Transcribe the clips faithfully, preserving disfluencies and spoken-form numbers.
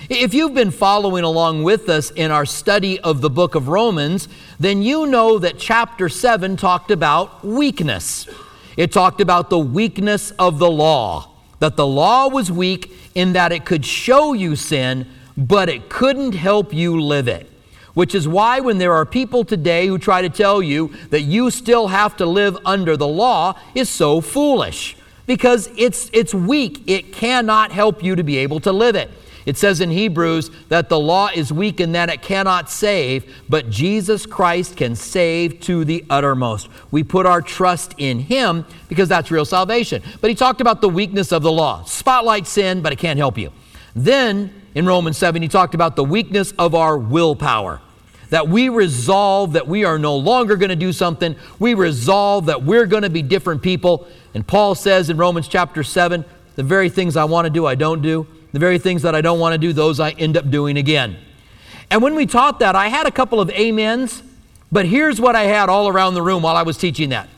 If you've been following along with us in our study of the book of Romans, then you know that chapter seven talked about weakness. It talked about the weakness of the law, that the law was weak in that it could show you sin, but it couldn't help you live it. Which is why when there are people today who try to tell you that you still have to live under the law is so foolish, because it's, it's weak. It cannot help you to be able to live it. It says in Hebrews that the law is weak in that it cannot save, but Jesus Christ can save to the uttermost. We put our trust in Him because that's real salvation. But he talked about the weakness of the law. Spotlight sin, but it can't help you. Then in Romans seven, he talked about the weakness of our willpower. That we resolve that we are no longer going to do something. We resolve that we're going to be different people. And Paul says in Romans chapter seven, the very things I want to do, I don't do. The very things that I don't want to do, those I end up doing again. And when we taught that, I had a couple of amens, but here's what I had all around the room while I was teaching that.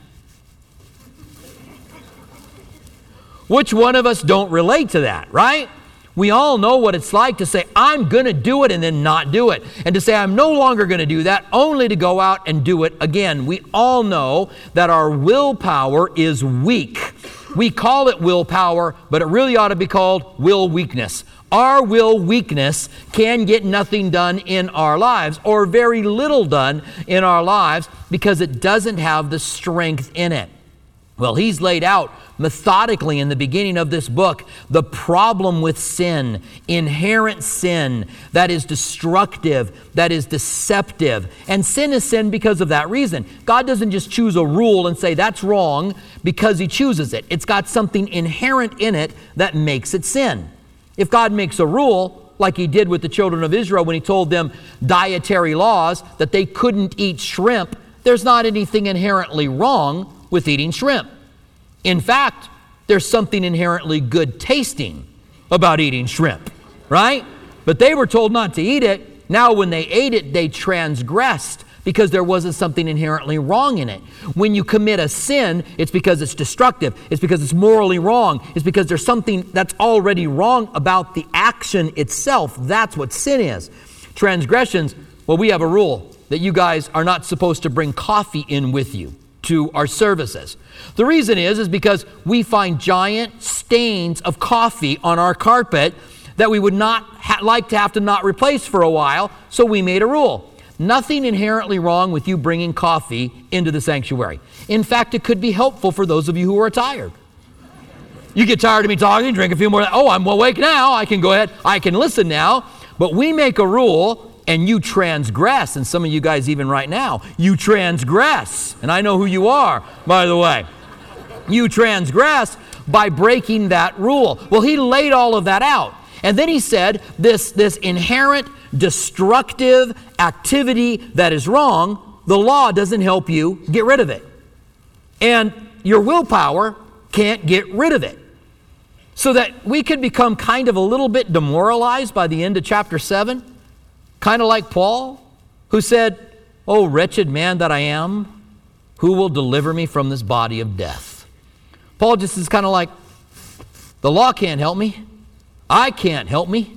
Which one of us don't relate to that, right? We all know what it's like to say, I'm going to do it and then not do it. And to say, I'm no longer going to do that, only to go out and do it again. We all know that our willpower is weak. We call it willpower, but it really ought to be called will weakness. Our will weakness can get nothing done in our lives, or very little done in our lives, because it doesn't have the strength in it. Well, he's laid out methodically in the beginning of this book the problem with sin, inherent sin that is destructive, that is deceptive. And sin is sin because of that reason. God doesn't just choose a rule and say that's wrong because He chooses it. It's got something inherent in it that makes it sin. If God makes a rule, like He did with the children of Israel when He told them dietary laws that they couldn't eat shrimp, there's not anything inherently wrong with eating shrimp. In fact, there's something inherently good tasting about eating shrimp, right? But they were told not to eat it. Now when they ate it, they transgressed because there wasn't something inherently wrong in it. When you commit a sin, it's because it's destructive. It's because it's morally wrong. It's because there's something that's already wrong about the action itself. That's what sin is. Transgressions, well, we have a rule that you guys are not supposed to bring coffee in with you to our services. The reason is, is because we find giant stains of coffee on our carpet that we would not ha- like to have to not replace for a while, so we made a rule. Nothing inherently wrong with you bringing coffee into the sanctuary. In fact, it could be helpful for those of you who are tired. You get tired of me talking, drink a few more. Oh, I'm awake now. I can go ahead. I can listen now. But we make a rule and you transgress. And some of you guys even right now, you transgress. And I know who you are, by the way. You transgress by breaking that rule. Well, he laid all of that out. And then he said this, this inherent destructive activity that is wrong, the law doesn't help you get rid of it. And your willpower can't get rid of it. So that we could become kind of a little bit demoralized by the end of chapter seven. Kind of like Paul, who said, "Oh, wretched man that I am, who will deliver me from this body of death?" Paul just is kind of like, the law can't help me. I can't help me.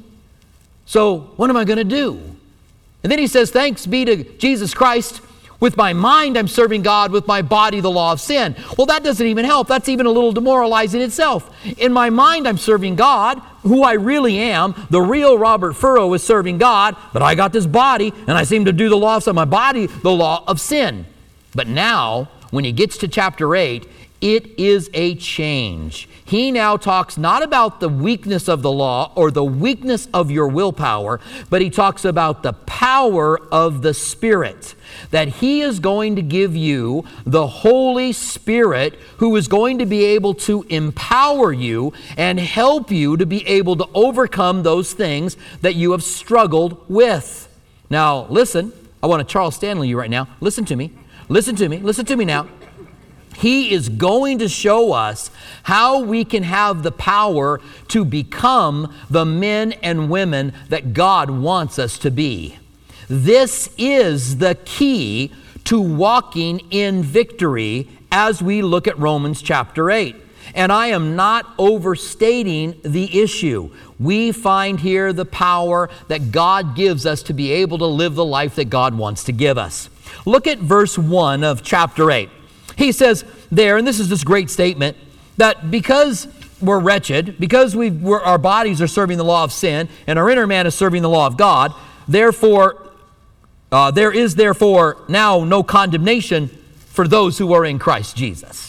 So what am I going to do? And then he says, thanks be to Jesus Christ. With my mind, I'm serving God. With my body, the law of sin. Well, that doesn't even help. That's even a little demoralizing itself. In my mind, I'm serving God, who I really am. The real Robert Furrow is serving God, but I got this body, and I seem to do the law of sin. My body, the law of sin. But now, when he gets to chapter eight, it is a change. He now talks not about the weakness of the law or the weakness of your willpower, but he talks about the power of the Spirit. That he is going to give you the Holy Spirit who is going to be able to empower you and help you to be able to overcome those things that you have struggled with. Now, listen, I want to Charles Stanley you right now. Listen to me. Listen to me. Listen to me now. He is going to show us how we can have the power to become the men and women that God wants us to be. This is the key to walking in victory as we look at Romans chapter eight. And I am not overstating the issue. We find here the power that God gives us to be able to live the life that God wants to give us. Look at verse one of chapter eight. He says there, and this is this great statement, that because we're wretched, because we we're, our bodies are serving the law of sin, and our inner man is serving the law of God, therefore, uh, there is therefore now no condemnation for those who are in Christ Jesus.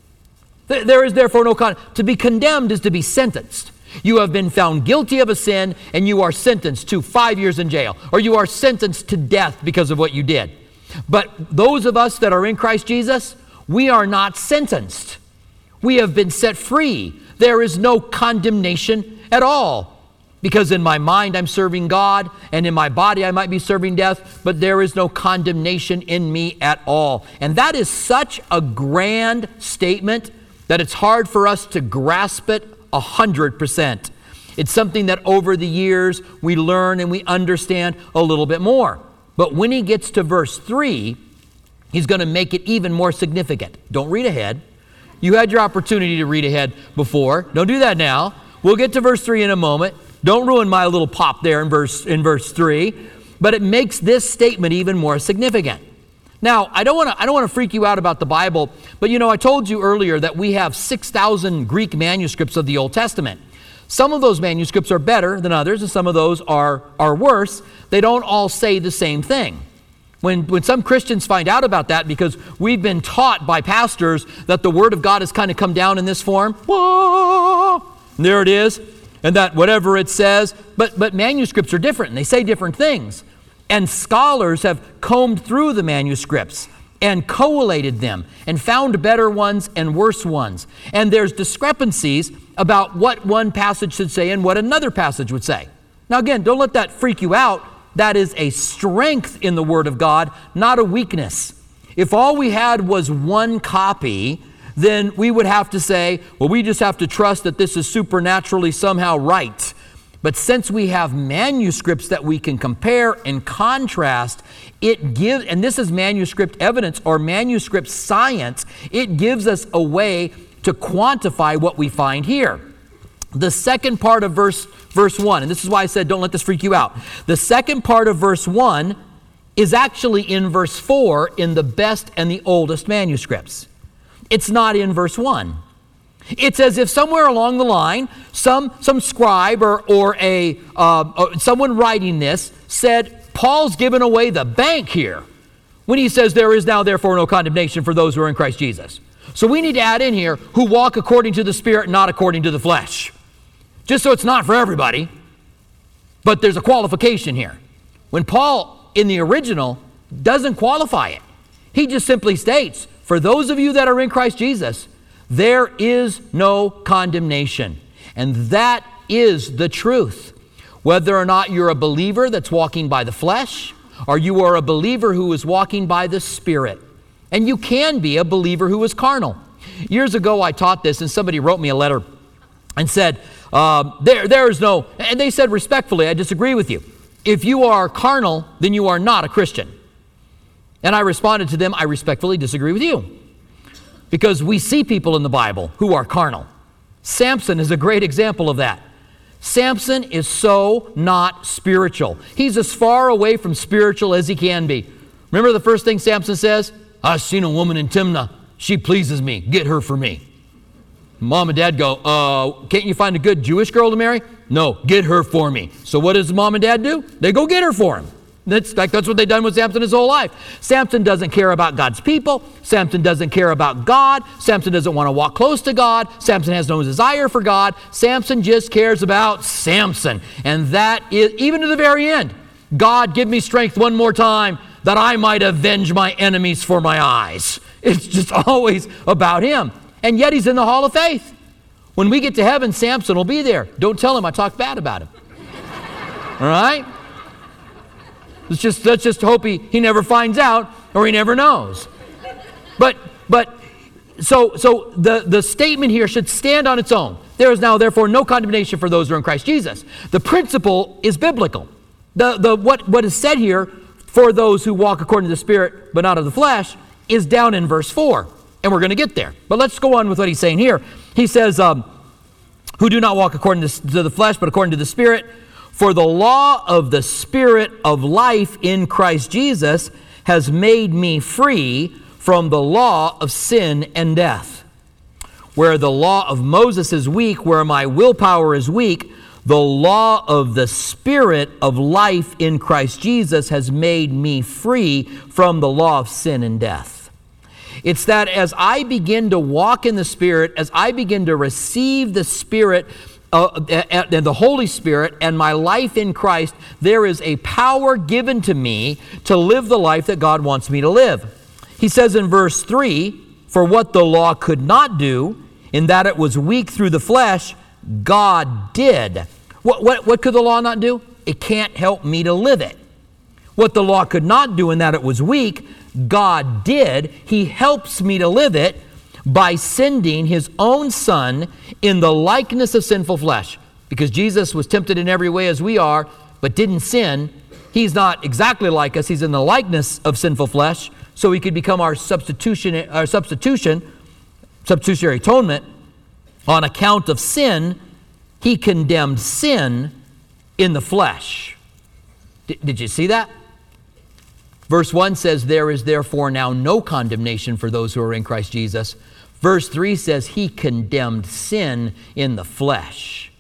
There is therefore no con. To be condemned is to be sentenced. You have been found guilty of a sin, and you are sentenced to five years in jail, or you are sentenced to death because of what you did. But those of us that are in Christ Jesus, we are not sentenced. We have been set free. There is no condemnation at all. Because in my mind I'm serving God, and in my body I might be serving death, but there is no condemnation in me at all. And that is such a grand statement that it's hard for us to grasp it a hundred percent. It's something that over the years we learn and we understand a little bit more. But when he gets to verse three, he's going to make it even more significant. Don't read ahead. You had your opportunity to read ahead before. Don't do that now. We'll get to verse three in a moment. Don't ruin my little pop there in verse in verse three. But it makes this statement even more significant. Now, I don't want to I don't want to freak you out about the Bible, but you know, I told you earlier that we have six thousand Greek manuscripts of the Old Testament. Some of those manuscripts are better than others, and some of those are, are worse. They don't all say the same thing. When, when some Christians find out about that, because we've been taught by pastors that the Word of God has kind of come down in this form, whoa, there it is, and that whatever it says, but, but manuscripts are different, and they say different things. And scholars have combed through the manuscripts and collated them and found better ones and worse ones. And there's discrepancies about what one passage should say and what another passage would say. Now again, don't let that freak you out. That is a strength in the Word of God, not a weakness. If all we had was one copy, then we would have to say, well, we just have to trust that this is supernaturally somehow right. But since we have manuscripts that we can compare and contrast, it gives, and this is manuscript evidence or manuscript science, it gives us a way to quantify what we find here. The second part of verse, verse one, and this is why I said don't let this freak you out. The second part of verse one is actually in verse four in the best and the oldest manuscripts. It's not in verse one. It's as if somewhere along the line, some, some scribe or, or a uh, someone writing this said, Paul's given away the bank here when he says there is now therefore no condemnation for those who are in Christ Jesus. So we need to add in here, who walk according to the Spirit, not according to the flesh. Just so it's not for everybody, but there's a qualification here. When Paul, in the original, doesn't qualify it. He just simply states, for those of you that are in Christ Jesus, there is no condemnation. And that is the truth. Whether or not you're a believer that's walking by the flesh, or you are a believer who is walking by the Spirit. And you can be a believer who is carnal. Years ago I taught this, and somebody wrote me a letter and said, uh, there, there is no, and they said respectfully, I disagree with you. If you are carnal, then you are not a Christian. And I responded to them, I respectfully disagree with you. Because we see people in the Bible who are carnal. Samson is a great example of that. Samson is so not spiritual. He's as far away from spiritual as he can be. Remember the first thing Samson says? I've seen a woman in Timnah. She pleases me. Get her for me. Mom and dad go, uh, can't you find a good Jewish girl to marry? No, get her for me. So what does mom and dad do? They go get her for him. That's like that's what they've done with Samson his whole life. Samson doesn't care about God's people. Samson doesn't care about God. Samson doesn't want to walk close to God. Samson has no desire for God. Samson just cares about Samson. And that is, even to the very end, God, give me strength one more time that I might avenge my enemies for my eyes. It's just always about him. And yet he's in the hall of faith. When we get to heaven, Samson will be there. Don't tell him I talked bad about him. All right? Let's just, let's just hope he, he never finds out or he never knows. But but so so the, the statement here should stand on its own. There is now therefore no condemnation for those who are in Christ Jesus. The principle is biblical. The the what, what is said here, for those who walk according to the Spirit but not of the flesh, is down in verse four. And we're going to get there. But let's go on with what he's saying here. He says, um, who do not walk according to, to the flesh, but according to the Spirit. For the law of the Spirit of life in Christ Jesus has made me free from the law of sin and death. Where the law of Moses is weak, where my willpower is weak, the law of the Spirit of life in Christ Jesus has made me free from the law of sin and death. It's that as I begin to walk in the Spirit, as I begin to receive the Spirit uh, and the Holy Spirit and my life in Christ, there is a power given to me to live the life that God wants me to live. He says in verse three, for what the law could not do, in that it was weak through the flesh, God did. What, what, what could the law not do? It can't help me to live it. What the law could not do, in that it was weak, God did. He helps me to live it by sending his own Son in the likeness of sinful flesh. Because Jesus was tempted in every way as we are, but didn't sin. He's not exactly like us. He's in the likeness of sinful flesh, so he could become our substitution, our substitution, substitutionary atonement. On account of sin, he condemned sin in the flesh. D- did you see that? Verse one says, there is therefore now no condemnation for those who are in Christ Jesus. Verse three says, he condemned sin in the flesh.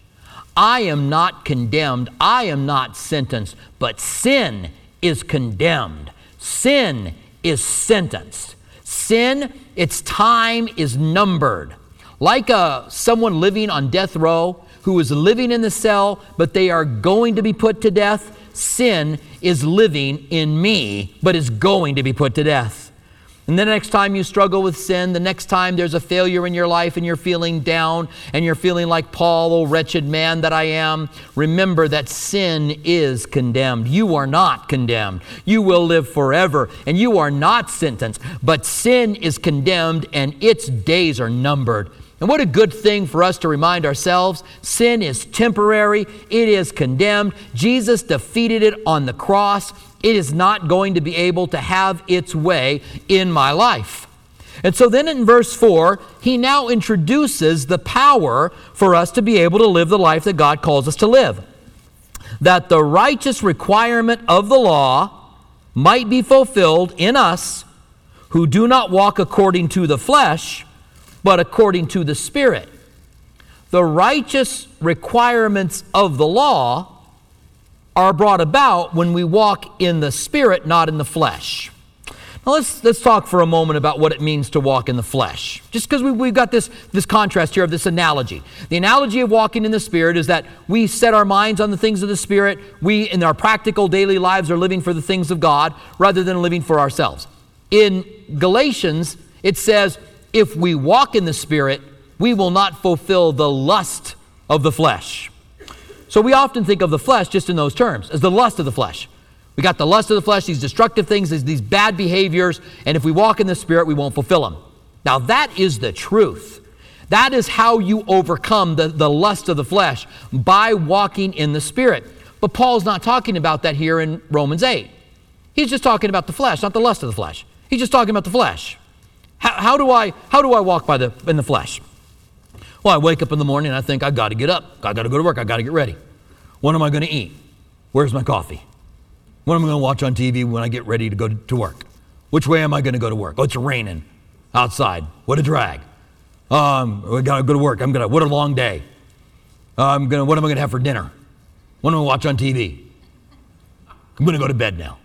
I am not condemned, I am not sentenced, but sin is condemned. Sin is sentenced. Sin, its time is numbered. Like a, someone living on death row who is living in the cell, but they are going to be put to death, sin is living in me, but is going to be put to death. And the next time you struggle with sin, the next time there's a failure in your life and you're feeling down and you're feeling like Paul, oh wretched man that I am, remember that sin is condemned. You are not condemned. You will live forever and you are not sentenced, but sin is condemned and its days are numbered. And what a good thing for us to remind ourselves. Sin is temporary. It is condemned. Jesus defeated it on the cross. It is not going to be able to have its way in my life. And so then in verse four, he now introduces the power for us to be able to live the life that God calls us to live. That the righteous requirement of the law might be fulfilled in us who do not walk according to the flesh, but according to the Spirit. The righteous requirements of the law are brought about when we walk in the Spirit, not in the flesh. Now let's let's talk for a moment about what it means to walk in the flesh. Just because we, we've got this, this contrast here of this analogy. The analogy of walking in the Spirit is that we set our minds on the things of the Spirit. We, in our practical daily lives, are living for the things of God rather than living for ourselves. In Galatians, it says, if we walk in the Spirit, we will not fulfill the lust of the flesh. So we often think of the flesh just in those terms, as the lust of the flesh. We got the lust of the flesh, these destructive things, these bad behaviors, and if we walk in the Spirit, we won't fulfill them. Now that is the truth. That is how you overcome the, the lust of the flesh, by walking in the Spirit. But Paul's not talking about that here in Romans eight. He's just talking about the flesh, not the lust of the flesh. He's just talking about the flesh. How, how do I how do I walk by the in the flesh? Well, I wake up in the morning and I think, I got to get up. I got to go to work. I got to get ready. What am I going to eat? Where's my coffee? What am I going to watch on T V when I get ready to go to work? Which way am I going to go to work? Oh, it's raining outside. What a drag. Um, I got to go to work. I'm going to, what a long day. Uh, I'm going to, what am I going to have for dinner? What am I going to watch on T V? I'm going to go to bed now.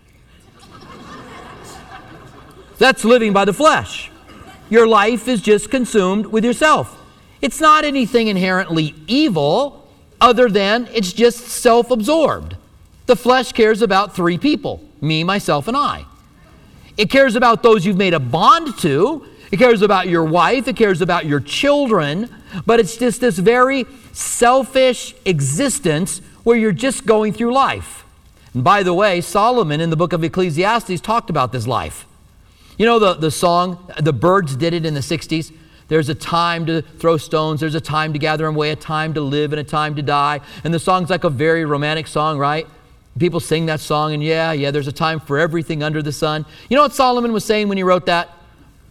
That's living by the flesh. Your life is just consumed with yourself. It's not anything inherently evil other than it's just self-absorbed. The flesh cares about three people, me, myself, and I. It cares about those you've made a bond to. It cares about your wife. It cares about your children. But it's just this very selfish existence where you're just going through life. And by the way, Solomon in the book of Ecclesiastes talked about this life. You know the, the song, the Byrds did it in the sixties? There's a time to throw stones, there's a time to gather away, a time to live, and a time to die. And the song's like a very romantic song, right? People sing that song, and yeah, yeah, there's a time for everything under the sun. You know what Solomon was saying when he wrote that?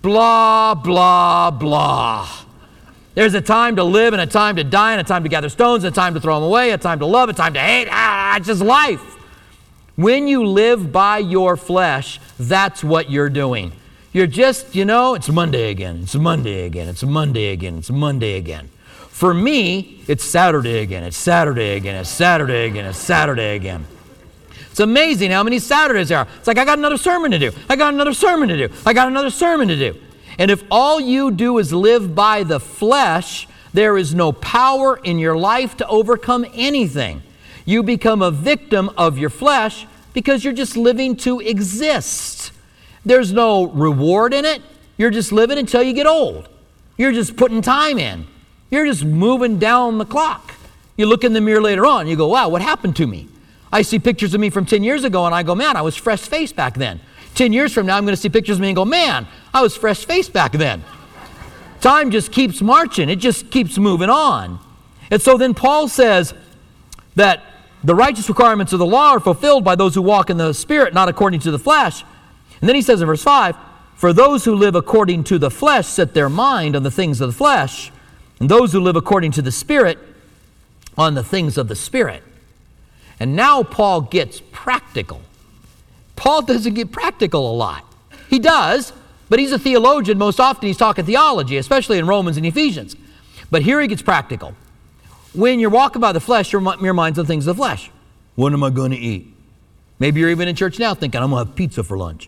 blah, blah, blah. There's a time to live and a time to die and a time to gather stones, and a time to throw them away, a time to love, a time to hate. Ah, it's just life. When you live by your flesh, that's what you're doing. You're just, you know, it's Monday again, it's Monday again, it's Monday again, it's Monday again. For me, it's Saturday again, it's Saturday again, it's Saturday again, it's Saturday again. It's amazing how many Saturdays there are. It's like, I got another sermon to do. I got another sermon to do. I got another sermon to do. And if all you do is live by the flesh, there is no power in your life to overcome anything. You become a victim of your flesh because you're just living to exist. There's no reward in it. You're just living until you get old. You're just putting time in. You're just moving down the clock. You look in the mirror later on, you go, wow, what happened to me? I see pictures of me from ten years ago and I go, man, I was fresh-faced back then. ten years from now, I'm going to see pictures of me and go, man, I was fresh-faced back then. Time just keeps marching. It just keeps moving on. And so then Paul says that the righteous requirements of the law are fulfilled by those who walk in the Spirit, not according to the flesh. And then he says in verse five, for those who live according to the flesh set their mind on the things of the flesh, and those who live according to the Spirit on the things of the Spirit. And now Paul gets practical. Paul doesn't get practical a lot. He does, but he's a theologian. Most often he's talking theology, especially in Romans and Ephesians. But here he gets practical. When you're walking by the flesh, your, your mind's on things of the flesh. What am I going to eat? Maybe you're even in church now thinking, I'm going to have pizza for lunch.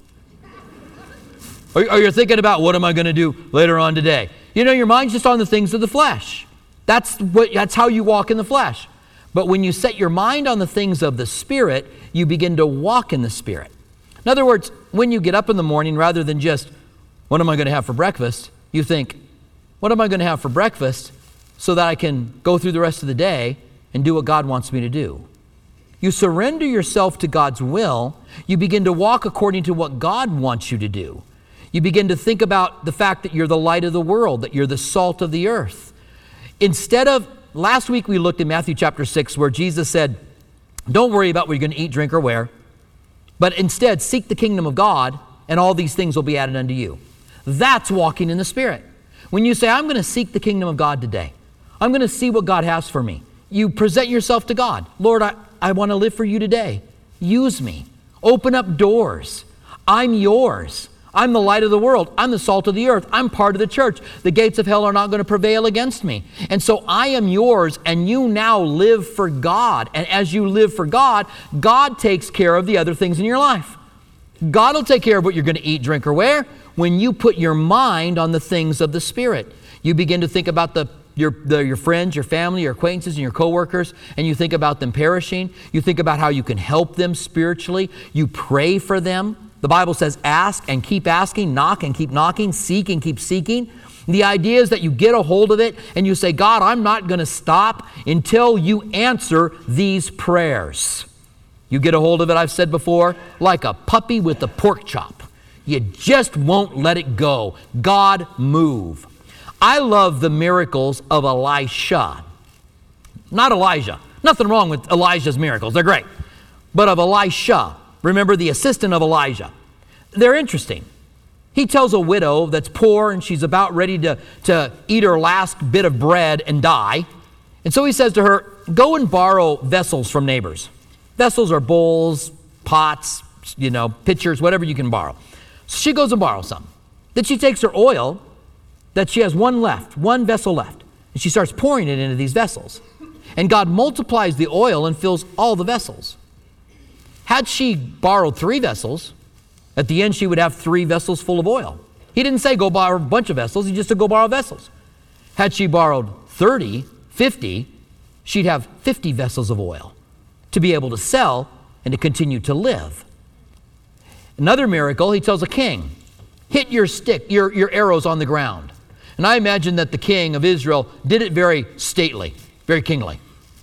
Or, or you're thinking about, what am I going to do later on today? You know, your mind's just on the things of the flesh. That's what. That's how you walk in the flesh. But when you set your mind on the things of the Spirit, you begin to walk in the Spirit. In other words, when you get up in the morning, rather than just, what am I going to have for breakfast? You think, what am I going to have for breakfast so that I can go through the rest of the day and do what God wants me to do? You surrender yourself to God's will. You begin to walk according to what God wants you to do. You begin to think about the fact that you're the light of the world, that you're the salt of the earth. Instead of, last week we looked at Matthew chapter six where Jesus said, don't worry about what you're going to eat, drink, or wear, but instead seek the kingdom of God and all these things will be added unto you. That's walking in the Spirit. When you say, I'm going to seek the kingdom of God today, I'm going to see what God has for me. You present yourself to God. Lord, I, I want to live for you today. Use me. Open up doors. I'm yours. I'm the light of the world. I'm the salt of the earth. I'm part of the church. The gates of hell are not going to prevail against me. And so I am yours, and you now live for God. And as you live for God, God takes care of the other things in your life. God will take care of what you're going to eat, drink, or wear when you put your mind on the things of the Spirit. You begin to think about the Your, the, your friends, your family, your acquaintances, and your coworkers, and you think about them perishing. You think about how you can help them spiritually. You pray for them. The Bible says ask and keep asking, knock and keep knocking, seek and keep seeking. The idea is that you get a hold of it and you say, God, I'm not going to stop until you answer these prayers. You get a hold of it, I've said before, like a puppy with a pork chop. You just won't let it go. God, move. I love the miracles of Elisha. Not Elijah. Nothing wrong with Elijah's miracles. They're great. But of Elisha. Remember, the assistant of Elijah. They're interesting. He tells a widow that's poor and she's about ready to, to eat her last bit of bread and die. And so he says to her, go and borrow vessels from neighbors. Vessels are bowls, pots, you know, pitchers, whatever you can borrow. So she goes and borrows some. Then she takes her oil that she has one left, one vessel left. And she starts pouring it into these vessels. And God multiplies the oil and fills all the vessels. Had she borrowed three vessels, at the end she would have three vessels full of oil. He didn't say go borrow a bunch of vessels, he just said go borrow vessels. Had she borrowed thirty, fifty, she'd have fifty vessels of oil to be able to sell and to continue to live. Another miracle, he tells a king, hit your stick, your, your arrows on the ground. And I imagine that the king of Israel did it very stately, very kingly.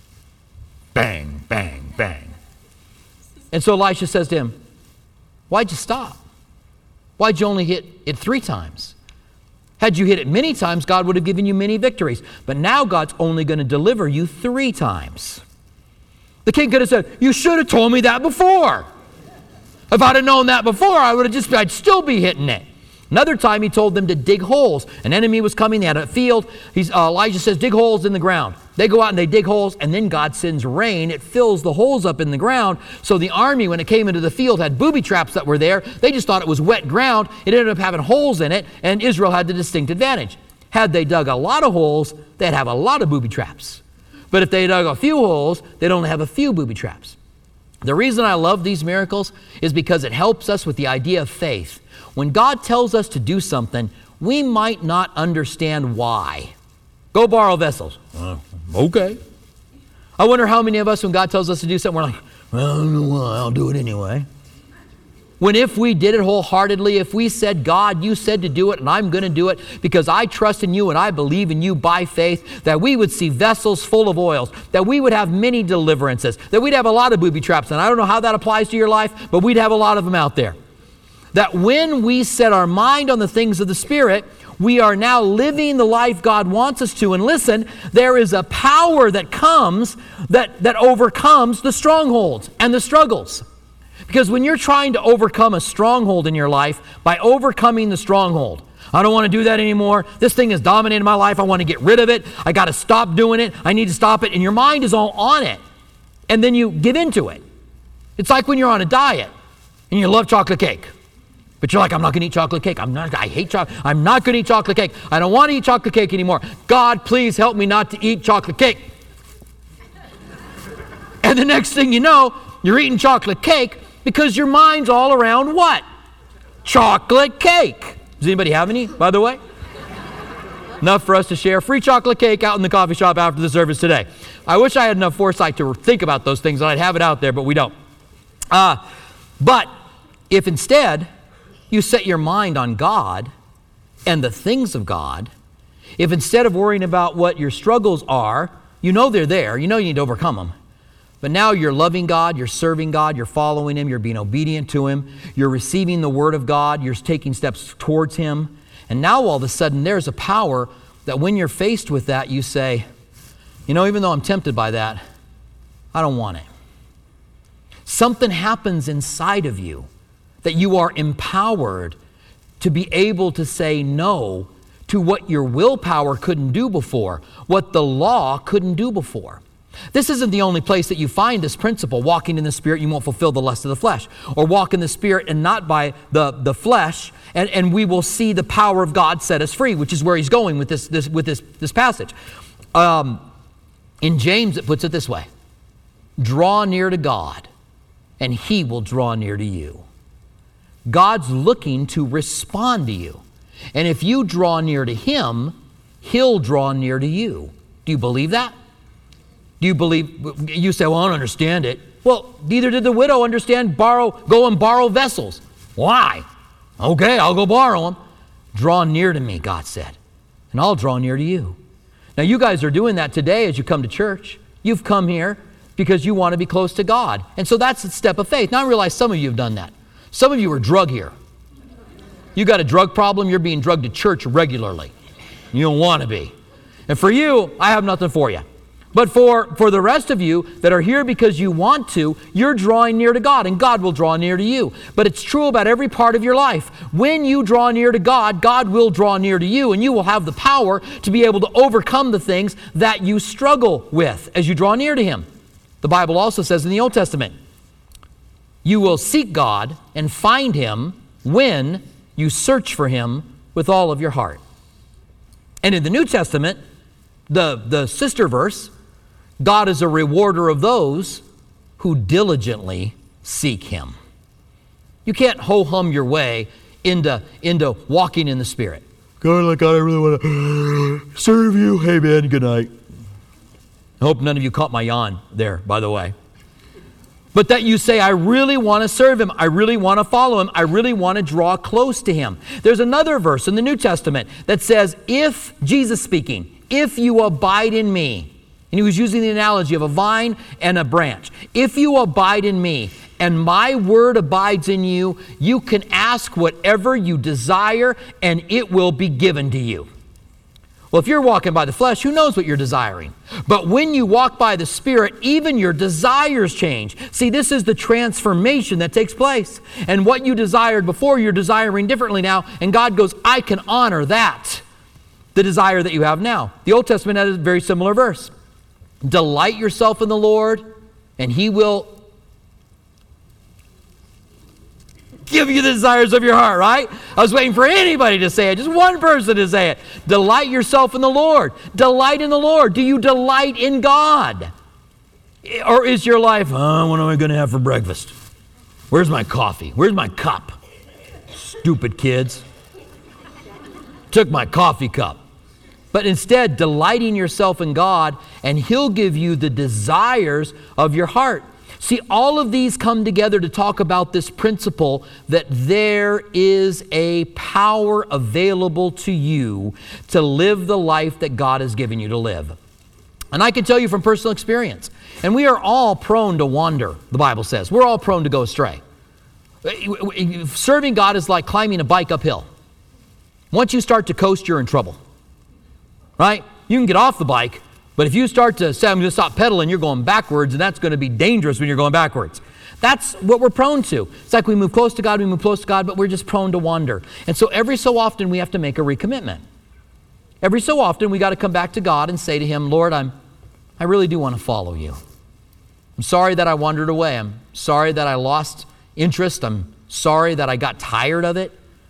Bang, bang, bang. And so Elisha says to him, why'd you stop? Why'd you only hit it three times? Had you hit it many times, God would have given you many victories. But now God's only going to deliver you three times. The king could have said, you should have told me that before. If I'd have known that before, I would have just, I'd still be hitting it. Another time he told them to dig holes. An enemy was coming. They had a field. He's, uh, Elijah says, dig holes in the ground. They go out and they dig holes, and then God sends rain. It fills the holes up in the ground. So the army, when it came into the field, had booby traps that were there. They just thought it was wet ground. It ended up having holes in it, and Israel had the distinct advantage. Had they dug a lot of holes, they'd have a lot of booby traps. But if they dug a few holes, they'd only have a few booby traps. The reason I love these miracles is because it helps us with the idea of faith. When God tells us to do something, we might not understand why. Go borrow vessels. Uh, okay. I wonder how many of us, when God tells us to do something, we're like, well, I don't know why, I'll do it anyway. When if we did it wholeheartedly, if we said, God, you said to do it, and I'm going to do it because I trust in you and I believe in you by faith, that we would see vessels full of oils, that we would have many deliverances, that we'd have a lot of booby traps. And I don't know how that applies to your life, but we'd have a lot of them out there. That when we set our mind on the things of the Spirit, we are now living the life God wants us to. And listen, there is a power that comes that, that overcomes the strongholds and the struggles. Because when you're trying to overcome a stronghold in your life, by overcoming the stronghold, I don't want to do that anymore. This thing has dominated my life. I want to get rid of it. I got to stop doing it. I need to stop it. And your mind is all on it. And then you give into it. It's like when you're on a diet and you love chocolate cake. But you're like, I'm not going to eat chocolate cake. I'm not, I hate chocolate. I'm not going to eat chocolate cake. I don't want to eat chocolate cake anymore. God, please help me not to eat chocolate cake. And the next thing you know, you're eating chocolate cake because your mind's all around what? Chocolate cake. Does anybody have any, by the way? Enough for us to share free chocolate cake out in the coffee shop after the service today. I wish I had enough foresight to think about those things and I'd have it out there, but we don't. Uh, but if instead you set your mind on God and the things of God, if instead of worrying about what your struggles are, you know they're there, you know you need to overcome them, but now you're loving God, you're serving God, you're following Him, you're being obedient to Him, you're receiving the Word of God, you're taking steps towards Him, and now all of a sudden there's a power that when you're faced with that, you say, you know, even though I'm tempted by that, I don't want it. Something happens inside of you that you are empowered to be able to say no to what your willpower couldn't do before, what the law couldn't do before. This isn't the only place that you find this principle. Walking in the Spirit, you won't fulfill the lust of the flesh. Or walk in the Spirit and not by the, the flesh, and, and we will see the power of God set us free, which is where he's going with this, this, with this, this passage. Um, in James, it puts it this way. Draw near to God, and He will draw near to you. God's looking to respond to you. And if you draw near to Him, He'll draw near to you. Do you believe that? Do you believe, you say, well, I don't understand it. Well, neither did the widow understand borrow, go and borrow vessels. Why? Okay, I'll go borrow them. Draw near to me, God said, and I'll draw near to you. Now, you guys are doing that today as you come to church. You've come here because you want to be close to God. And so that's a step of faith. Now, I realize some of you have done that. Some of you are drug here. You got a drug problem, you're being drugged to church regularly. You don't want to be. And for you, I have nothing for you. But for, for the rest of you that are here because you want to, you're drawing near to God, and God will draw near to you. But it's true about every part of your life. When you draw near to God, God will draw near to you, and you will have the power to be able to overcome the things that you struggle with as you draw near to Him. The Bible also says in the Old Testament, you will seek God and find Him when you search for Him with all of your heart. And in the New Testament, the, the sister verse, God is a rewarder of those who diligently seek Him. You can't ho-hum your way into, into walking in the Spirit. God, like God, I really want to serve you. Hey, man, good night. I hope none of you caught my yawn there, by the way. But that you say, I really want to serve Him. I really want to follow Him. I really want to draw close to Him. There's another verse in the New Testament that says, if, Jesus speaking, if you abide in me, and he was using the analogy of a vine and a branch. If you abide in me and my word abides in you, you can ask whatever you desire and it will be given to you. Well, if you're walking by the flesh, who knows what you're desiring? But when you walk by the Spirit, even your desires change. See, this is the transformation that takes place. And what you desired before, you're desiring differently now. And God goes, I can honor that, the desire that you have now. The Old Testament has a very similar verse. Delight yourself in the Lord, and He will give you the desires of your heart, right? I was waiting for anybody to say it, just one person to say it. Delight yourself in the Lord. Delight in the Lord. Do you delight in God? Or is your life, oh, what am I going to have for breakfast? Where's my coffee? Where's my cup? Stupid kids. Took my coffee cup. But instead, delighting yourself in God, and He'll give you the desires of your heart. See, all of these come together to talk about this principle that there is a power available to you to live the life that God has given you to live. And I can tell you from personal experience, and we are all prone to wander, the Bible says. We're all prone to go astray. Serving God is like climbing a bike uphill. Once you start to coast, you're in trouble, right? You can get off the bike, but if you start to say, I'm going to stop pedaling, you're going backwards, and that's going to be dangerous when you're going backwards. That's what we're prone to. It's like we move close to God, we move close to God, but we're just prone to wander. And so every so often we have to make a recommitment. Every so often we got to come back to God and say to Him, Lord, I'm, I really do want to follow You. I'm sorry that I wandered away. I'm sorry that I lost interest. I'm sorry that I got tired of it.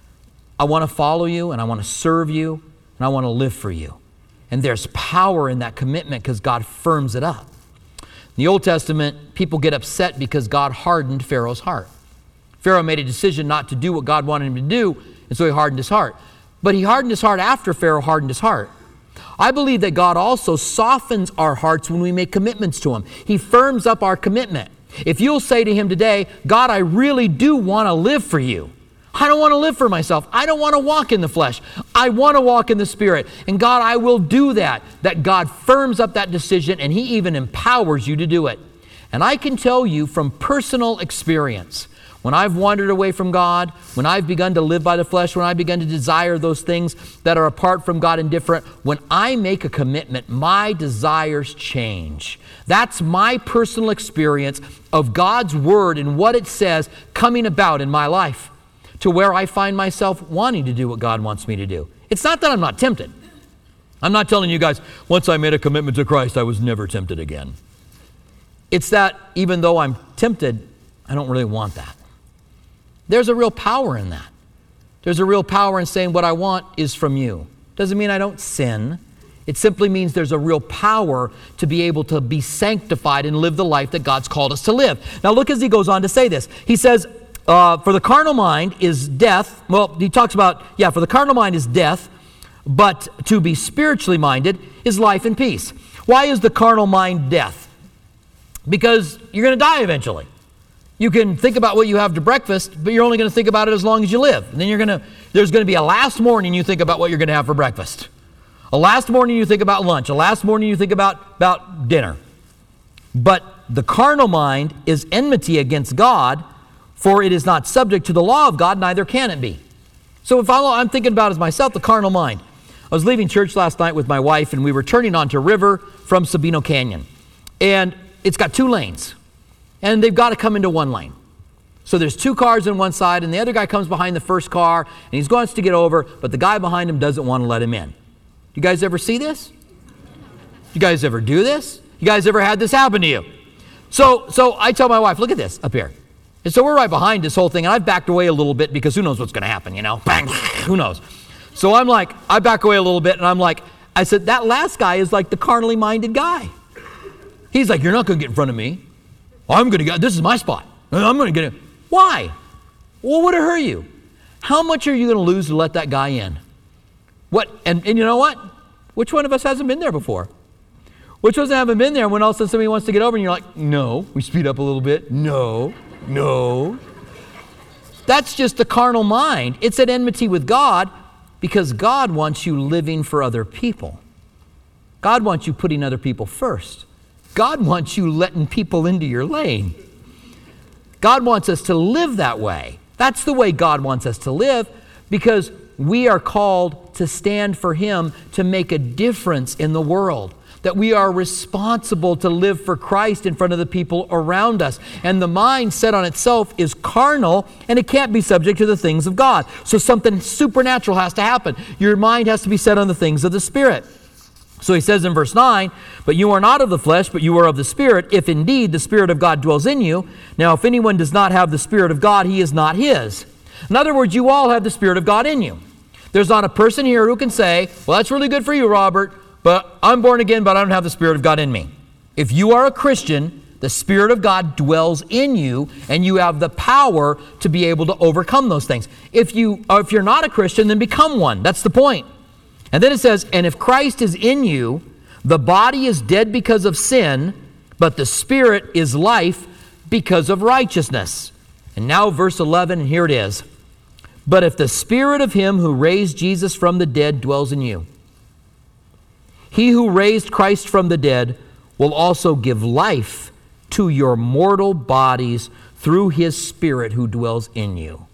I want to follow You, and I want to serve You, and I want to live for You. And there's power in that commitment because God firms it up. In the Old Testament, people get upset because God hardened Pharaoh's heart. Pharaoh made a decision not to do what God wanted him to do, and so he hardened his heart. But he hardened his heart after Pharaoh hardened his heart. I believe that God also softens our hearts when we make commitments to Him. He firms up our commitment. If you'll say to Him today, God, I really do want to live for You. I don't want to live for myself. I don't want to walk in the flesh. I want to walk in the Spirit. And God, I will do that. That God firms up that decision, and He even empowers you to do it. And I can tell you from personal experience, when I've wandered away from God, when I've begun to live by the flesh, when I've begun to desire those things that are apart from God and different, when I make a commitment, my desires change. That's my personal experience of God's Word and what it says coming about in my life, to where I find myself wanting to do what God wants me to do. It's not that I'm not tempted. I'm not telling you guys, once I made a commitment to Christ, I was never tempted again. It's that even though I'm tempted, I don't really want that. There's a real power in that. There's a real power in saying what I want is from You. Doesn't mean I don't sin. It simply means there's a real power to be able to be sanctified and live the life that God's called us to live. Now look as he goes on to say this. He says, Uh, for the carnal mind is death. Well, he talks about, yeah, for the carnal mind is death, but to be spiritually minded is life and peace. Why is the carnal mind death? Because you're going to die eventually. You can think about what you have to breakfast, but you're only going to think about it as long as you live. And then you're going to, there's going to be a last morning you think about what you're going to have for breakfast. A last morning you think about lunch. A last morning you think about, about dinner. But the carnal mind is enmity against God, for it is not subject to the law of God, neither can it be. So if I'm thinking about as myself, the carnal mind. I was leaving church last night with my wife, and we were turning onto River from Sabino Canyon. And it's got two lanes, and they've got to come into one lane. So there's two cars on one side, and the other guy comes behind the first car, and he wants to get over, but the guy behind him doesn't want to let him in. You guys ever see this? You guys ever do this? You guys ever had this happen to you? So, so I tell my wife, look at this up here. And so we're right behind this whole thing, and I've backed away a little bit because who knows what's going to happen, you know? Bang, who knows? So I'm like, I back away a little bit, and I'm like, I said, that last guy is like the carnally minded guy. He's like, you're not going to get in front of me. I'm going to get, this is my spot. I'm going to get in. Why? Well, what would it hurt you? How much are you going to lose to let that guy in? What? And, and you know what? Which one of us hasn't been there before? Which of us haven't been there when all of a sudden somebody wants to get over, and you're like, no. We speed up a little bit. No. No. That's just the carnal mind. It's at enmity with God because God wants you living for other people. God wants you putting other people first. God wants you letting people into your lane. God wants us to live that way. That's the way God wants us to live because we are called to stand for Him, to make a difference in the world. That we are responsible to live for Christ in front of the people around us. And the mind set on itself is carnal, and it can't be subject to the things of God. So something supernatural has to happen. Your mind has to be set on the things of the Spirit. So he says in verse nine, but you are not of the flesh, but you are of the Spirit, if indeed the Spirit of God dwells in you. Now, if anyone does not have the Spirit of God, he is not his. In other words, you all have the Spirit of God in you. There's not a person here who can say, well, that's really good for you, Robert, but I'm born again, but I don't have the Spirit of God in me. If you are a Christian, the Spirit of God dwells in you, and you have the power to be able to overcome those things. If you, or if you're not a Christian, then become one. That's the point. And then it says, and if Christ is in you, the body is dead because of sin, but the Spirit is life because of righteousness. And now verse eleven, and here it is. But if the Spirit of Him who raised Jesus from the dead dwells in you, He who raised Christ from the dead will also give life to your mortal bodies through His Spirit who dwells in you.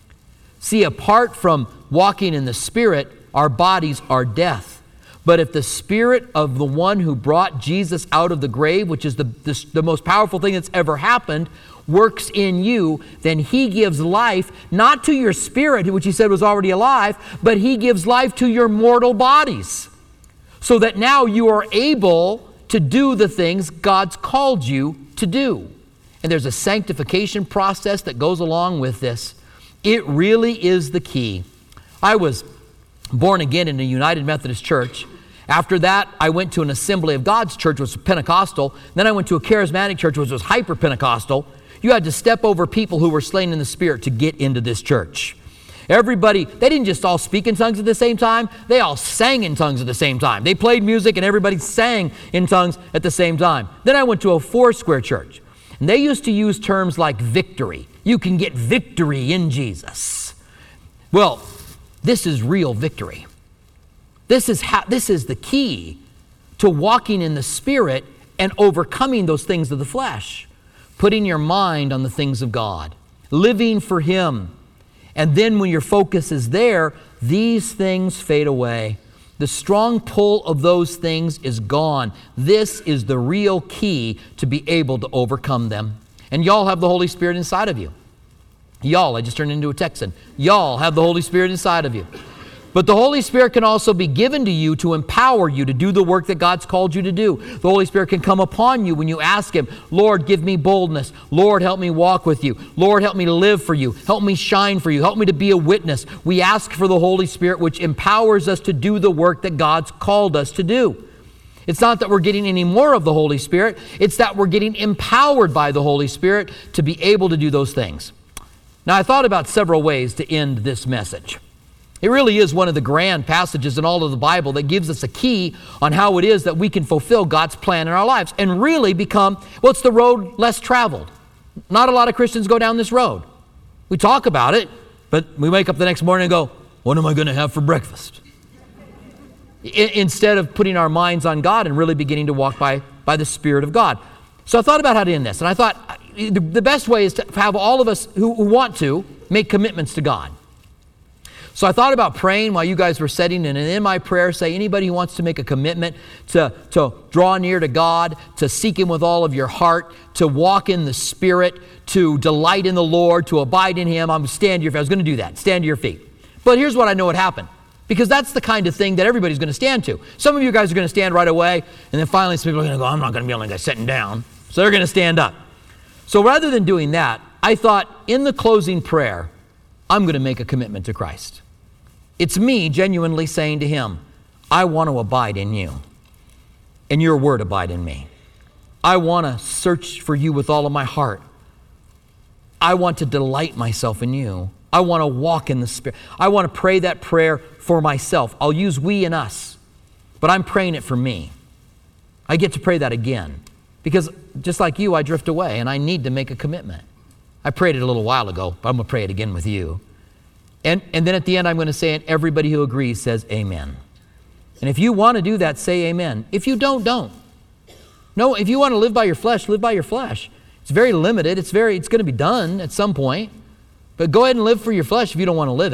See, apart from walking in the Spirit, our bodies are death. But if the Spirit of the one who brought Jesus out of the grave, which is the, the, the most powerful thing that's ever happened, works in you, then He gives life, not to your spirit, which He said was already alive, but He gives life to your mortal bodies. So that now you are able to do the things God's called you to do. And there's a sanctification process that goes along with this. It really is the key. I was born again in a United Methodist Church. After that, I went to an Assembly of God's church, which was Pentecostal. Then I went to a charismatic church, which was hyper-Pentecostal. You had to step over people who were slain in the Spirit to get into this church. Everybody, they didn't just all speak in tongues at the same time. They all sang in tongues at the same time. They played music and everybody sang in tongues at the same time. Then I went to a Foursquare church. And they used to use terms like victory. You can get victory in Jesus. Well, this is real victory. This is how, this is the key to walking in the Spirit and overcoming those things of the flesh. Putting your mind on the things of God. Living for Him. And then when your focus is there, these things fade away. The strong pull of those things is gone. This is the real key to be able to overcome them. And y'all have the Holy Spirit inside of you. Y'all, I just turned into a Texan. Y'all have the Holy Spirit inside of you. But the Holy Spirit can also be given to you to empower you to do the work that God's called you to do. The Holy Spirit can come upon you when you ask Him, Lord, give me boldness. Lord, help me walk with you. Lord, help me to live for you. Help me shine for you. Help me to be a witness. We ask for the Holy Spirit, which empowers us to do the work that God's called us to do. It's not that we're getting any more of the Holy Spirit. It's that we're getting empowered by the Holy Spirit to be able to do those things. Now, I thought about several ways to end this message. It really is one of the grand passages in all of the Bible that gives us a key on how it is that we can fulfill God's plan in our lives and really become, well, it's the road less traveled. Not a lot of Christians go down this road. We talk about it, but we wake up the next morning and go, what am I going to have for breakfast? I- instead of putting our minds on God and really beginning to walk by, by the Spirit of God. So I thought about how to end this, and I thought the, the best way is to have all of us who, who want to make commitments to God. So I thought about praying while you guys were sitting, and in my prayer say, anybody who wants to make a commitment to, to draw near to God, to seek Him with all of your heart, to walk in the Spirit, to delight in the Lord, to abide in Him, I'm stand to your feet. I was going to do that, stand to your feet. But here's what I know would happen, because that's the kind of thing that everybody's going to stand to. Some of you guys are going to stand right away, and then finally some people are going to go, I'm not going to be only guy sitting down. So they're going to stand up. So rather than doing that, I thought in the closing prayer, I'm going to make a commitment to Christ. It's me genuinely saying to Him, I want to abide in you, and your word abide in me. I want to search for you with all of my heart. I want to delight myself in you. I want to walk in the Spirit. I want to pray that prayer for myself. I'll use we and us, but I'm praying it for me. I get to pray that again, because just like you, I drift away, and I need to make a commitment. I prayed it a little while ago, but I'm going to pray it again with you. And, and then at the end, I'm going to say it. Everybody who agrees says amen. And if you want to do that, say amen. If you don't, don't. No, if you want to live by your flesh, live by your flesh. It's very limited. It's very, it's going to be done at some point. But go ahead and live for your flesh if you don't want to live it.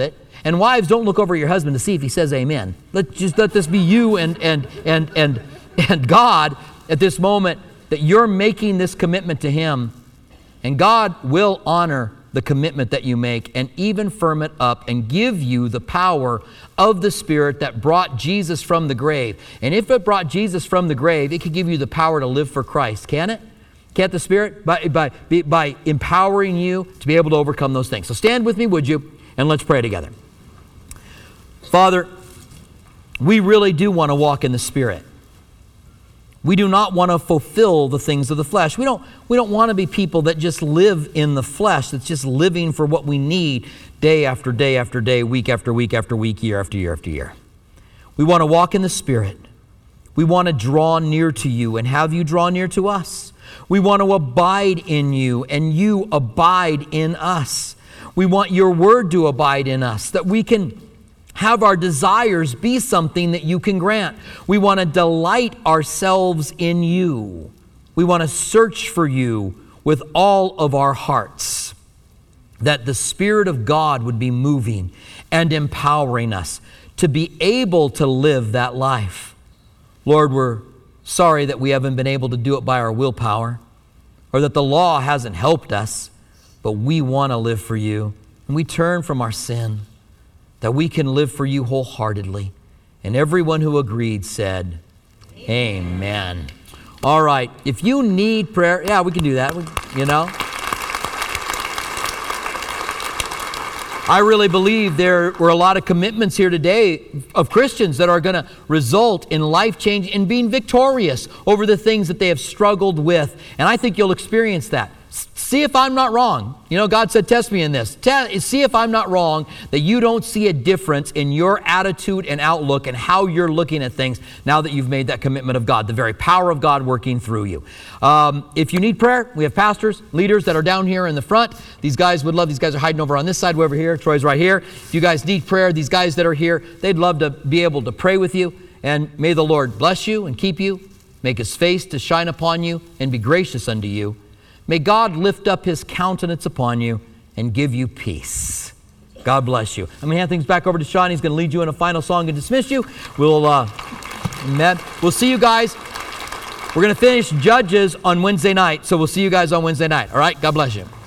And wives, don't look over your husband to see if he says amen. Let just let this be you and and and and and God at this moment, that you're making this commitment to him, and God will honor the commitment that you make and even firm it up and give you the power of the Spirit that brought Jesus from the grave. And if it brought Jesus from the grave, it could give you the power to live for Christ, can it? Can't the Spirit? By, by, by empowering you to be able to overcome those things. So stand with me, would you? And let's pray together. Father, we really do want to walk in the Spirit. We do not want to fulfill the things of the flesh. We don't, we don't want to be people that just live in the flesh, that's just living for what we need day after day after day, week after week after week, year after year after year. We want to walk in the Spirit. We want to draw near to you and have you draw near to us. We want to abide in you and you abide in us. We want your word to abide in us, that we can have our desires be something that you can grant. We want to delight ourselves in you. We want to search for you with all of our hearts, that the Spirit of God would be moving and empowering us to be able to live that life. Lord, we're sorry that we haven't been able to do it by our willpower, or that the law hasn't helped us, but we want to live for you. And we turn from our sin, that we can live for you wholeheartedly. And everyone who agreed said, Amen. Amen. All right, if you need prayer, yeah, we can do that, we, you know. I really believe there were a lot of commitments here today of Christians that are going to result in life change and being victorious over the things that they have struggled with. And I think you'll experience that. See if I'm not wrong. You know, God said, test me in this. Te- see if I'm not wrong, that you don't see a difference in your attitude and outlook and how you're looking at things now that you've made that commitment of God, the very power of God working through you. Um, if you need prayer, we have pastors, leaders that are down here in the front. These guys would love, these guys are hiding over on this side, way over here. Troy's right here. If you guys need prayer, these guys that are here, they'd love to be able to pray with you. And may the Lord bless you and keep you, make his face to shine upon you and be gracious unto you. May God lift up his countenance upon you and give you peace. God bless you. I'm going to hand things back over to Sean. He's going to lead you in a final song and dismiss you. We'll, uh, we'll see you guys. We're going to finish Judges on Wednesday night. So we'll see you guys on Wednesday night. All right? God bless you.